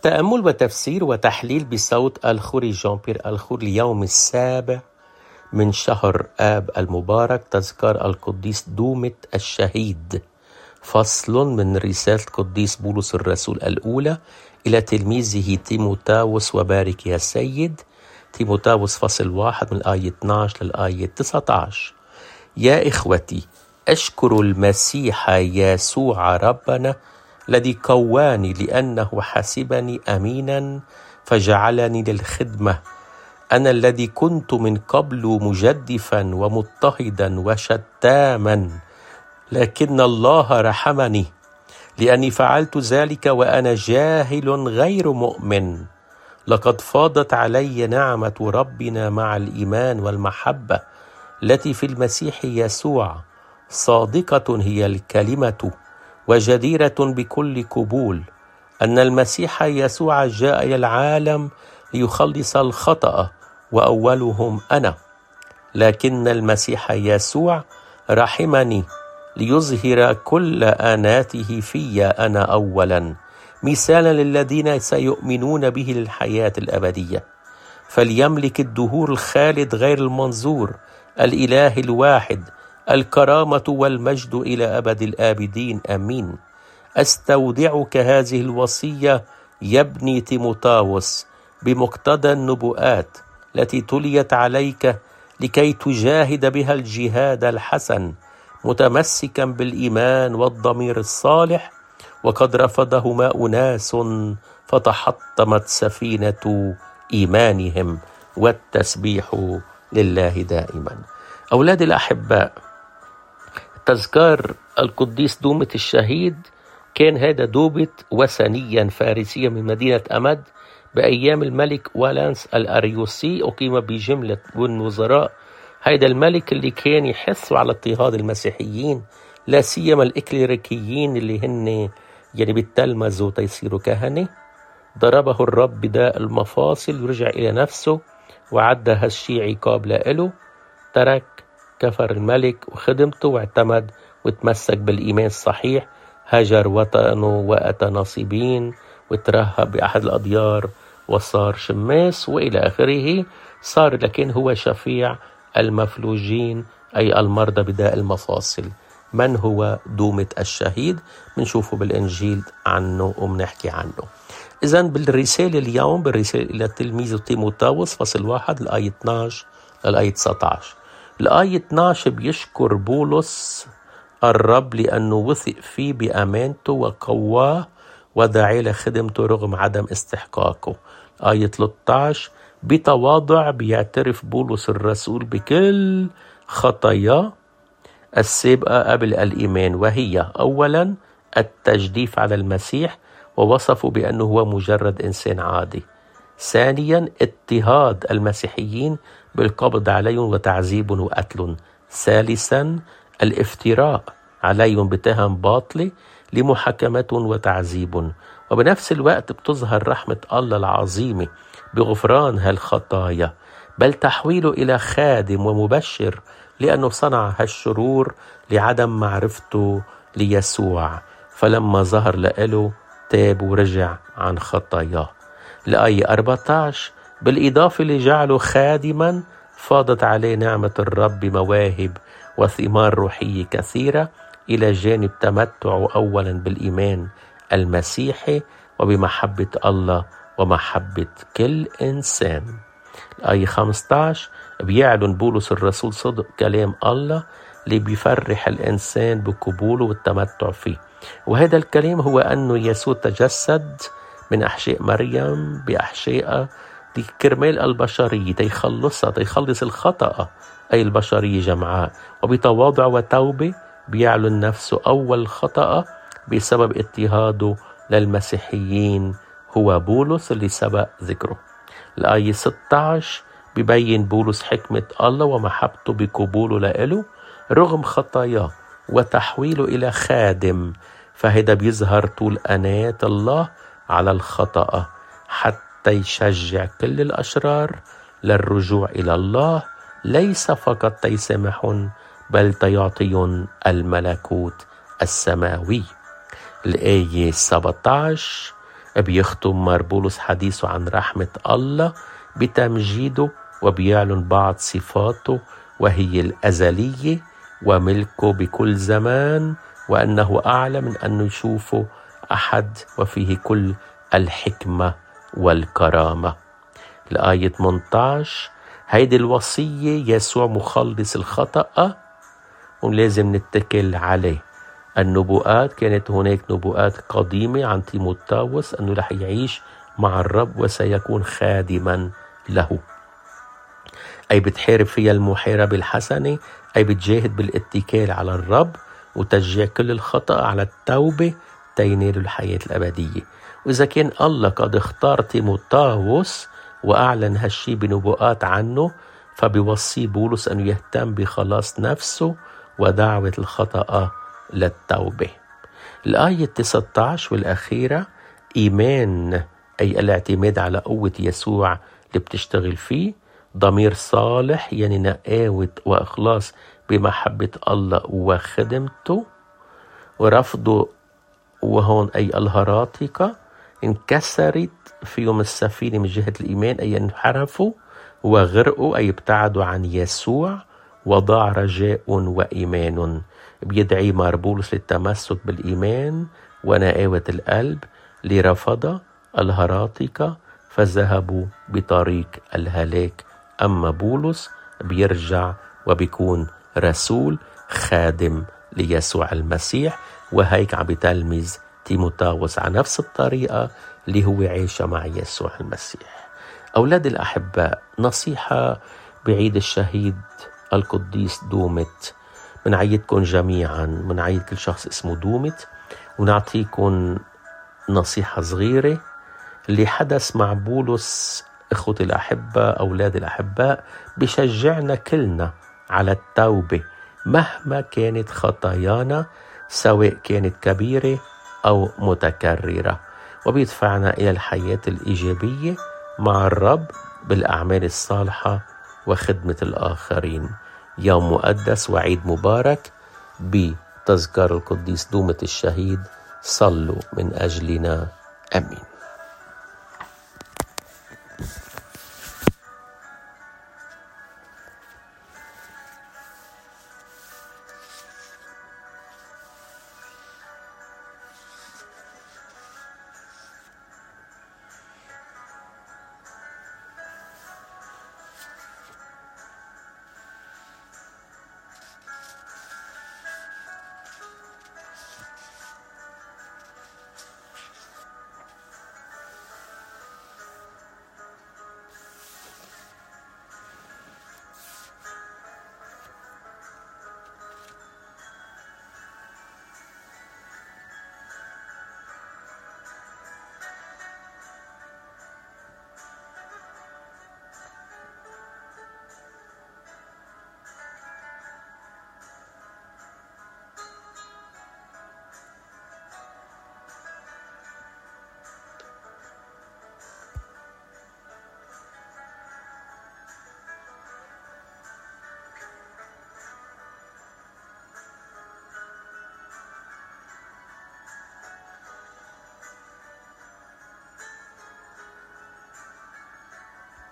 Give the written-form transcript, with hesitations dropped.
تأمل وتفسير وتحليل بصوت الخوري جان بيير الخور اليوم السابع من شهر آب المبارك، تذكار القديس دومة الشهيد. فصل من رسالة القديس بولس الرسول الأولى إلى تلميذه تيموثاوس، وبارك يا سيد. تيموثاوس فصل 1 من الآية 12 للآية 19. يا إخوتي، أشكر المسيح يسوع ربنا الذي قواني، لأنه حسبني أمينا فجعلني للخدمة. أنا الذي كنت من قبل مجدفا ومضطهدا وشتاما، لكن الله رحمني لأني فعلت ذلك وأنا جاهل غير مؤمن. لقد فاضت علي نعمة ربنا مع الإيمان والمحبة التي في المسيح يسوع. صادقة هي الكلمة وجديرة بكل قبول أن المسيح يسوع جاء إلى العالم ليخلص الخطأ، وأولهم أنا. لكن المسيح يسوع رحمني ليظهر كل آناته في أنا أولا، مثالا للذين سيؤمنون به للحياة الأبدية. فليملك الدهور الخالد غير المنظور الإله الواحد الكرامة والمجد إلى أبد الآبدين، آمين. أستودعك هذه الوصية يا ابني تيموثاوس بمقتضى النبوءات التي تليت عليك، لكي تجاهد بها الجهاد الحسن، متمسكا بالإيمان والضمير الصالح. وقد رفضهما أناس فتحطمت سفينة إيمانهم، والتسبيح لله دائما. أولادي الأحباء، تذكار القديس دومة الشهيد كان هذا دوبة وثنيا فارسيا من مدينة أمد بأيام الملك والانس الأريوسي. أقيم بجملة من وزراء هذا الملك اللي كان يحثوا على اضطهاد المسيحيين، لا سيما الإكليريكيين اللي هن بيتلمذوا تيصيروا كهنة. ضربه الرب داء المفاصل، ورجع إلى نفسه وعد هالشي عقاب له. ترك كفر الملك وخدمته واعتمد وتمسك بالإيمان الصحيح. هجر وطنه وأتى نصيبين وترهب بأحد الأديار وصار شماس وإلى آخره. صار لكن هو شفيع المفلوجين، أي المرضى بداء المفاصل. من هو دومة الشهيد؟ منشوفه بالإنجيل عنه ومنحكي عنه. إذن بالرسالة اليوم، بالرسالة إلى تلميذه تيموثاوس فصل 1 الآية 12 للآية 19. الآية 12 بيشكر بولس الرب لأنه وثق فيه بأمانته وقواه ودعاه لخدمته رغم عدم استحقاقه. آية 13 بتواضع بيعترف بولس الرسول بكل خطاياه السابقة قبل الإيمان، وهي أولا التجديف على المسيح، ووصفه بأنه هو مجرد إنسان عادي. ثانيا اضطهاد المسيحيين بالقبض عليهم وتعذيب وقتل. ثالثا الافتراء عليهم بتهم باطلة لمحاكمة وتعذيب. وبنفس الوقت بتظهر رحمة الله العظيمة بغفران هالخطايا، بل تحويله إلى خادم ومبشر، لأنه صنع هالشرور لعدم معرفته ليسوع، فلما ظهر له تاب ورجع عن خطاياه. الآية 14 بالإضافة لجعله خادما، فاضت عليه نعمة الرب مواهب وثمار روحية كثيرة، إلى جانب تمتعه أولا بالإيمان المسيحي وبمحبة الله ومحبة كل إنسان. الآية 15 بيعلن بولس الرسول صدق كلام الله اللي بيفرح الإنسان بقبوله والتمتع فيه. وهذا الكلام هو أنه يسوع تجسد من أحشاء مريم بأحشاء كرمال البشرية، تيخلص الخطأ، أي البشرية جمعاء. وبتواضع وتوبة بيعلن نفسه أول خطأ بسبب اضطهاده للمسيحيين، هو بولس اللي سبق ذكره. الآية 16 ببين بولس حكمة الله ومحبته بقبوله له رغم خطاياه وتحويله إلى خادم. فهذا بيظهر طول أناة الله على الخطأ حتى يشجع كل الأشرار للرجوع إلى الله، ليس فقط تيسمحون بل تيعطيون الملكوت السماوي. الآية 17 بيختم مار بولس حديثه عن رحمة الله بتمجيده، وبيعلن بعض صفاته وهي الأزلية وملكه بكل زمان، وأنه أعلى من أن يشوفه أحد، وفيه كل الحكمة والكرامة. الآية 18 هيدي الوصية يسوع مخلص الخطأ ولازم نتكل عليه. النبوءات كانت هناك نبوءات قديمة عن تيموثاوس أنه رح يعيش مع الرب وسيكون خادما له، أي بتحارب فيها المحاربة الحسنة، أي بتجاهد بالاتكال على الرب وتشجيع كل الخطأ على التوبة تينال الحياة الأبدية. وإذا كان الله قد اختار تيموثاوس وأعلن هالشي بنبوءات عنه، فبيوصي بولس أنه يهتم بخلاص نفسه ودعوة الخطأ للتوبة. الآية 19 والأخيرة إيمان، أي الاعتماد على قوة يسوع اللي بتشتغل فيه، ضمير صالح يعني نقاوة وإخلاص بمحبة الله وخدمته، ورفضه وهون أي الهراطقة انكسرت فيهم السفينة من جهة الإيمان، أي انحرفوا وغرقوا، أي ابتعدوا عن يسوع، وضاع رجاء وإيمان. بيدعي مار بولس للتمسك بالإيمان ونقاوة القلب لرفض الهراطقة فذهبوا بطريق الهلاك. أما بولس بيرجع وبيكون رسول خادم ليسوع المسيح، وهيك عم بتلمذ تيموثاوس على نفس الطريقة اللي هو عايشة مع يسوع المسيح. أولاد الأحباء، نصيحة بعيد الشهيد القديس دومت، منعيدكم جميعا، منعيد كل شخص اسمه دومت، ونعطيكم نصيحة صغيرة. اللي حدث مع بولس اخوتي الأحباء، أولاد الأحباء، بشجعنا كلنا على التوبة مهما كانت خطايانا، سواء كانت كبيرة أو متكررة، وبيدفعنا إلى الحياة الإيجابية مع الرب بالأعمال الصالحة وخدمة الآخرين. يوم مقدس وعيد مبارك بتذكار القديس دومة الشهيد. صلوا من أجلنا. آمين.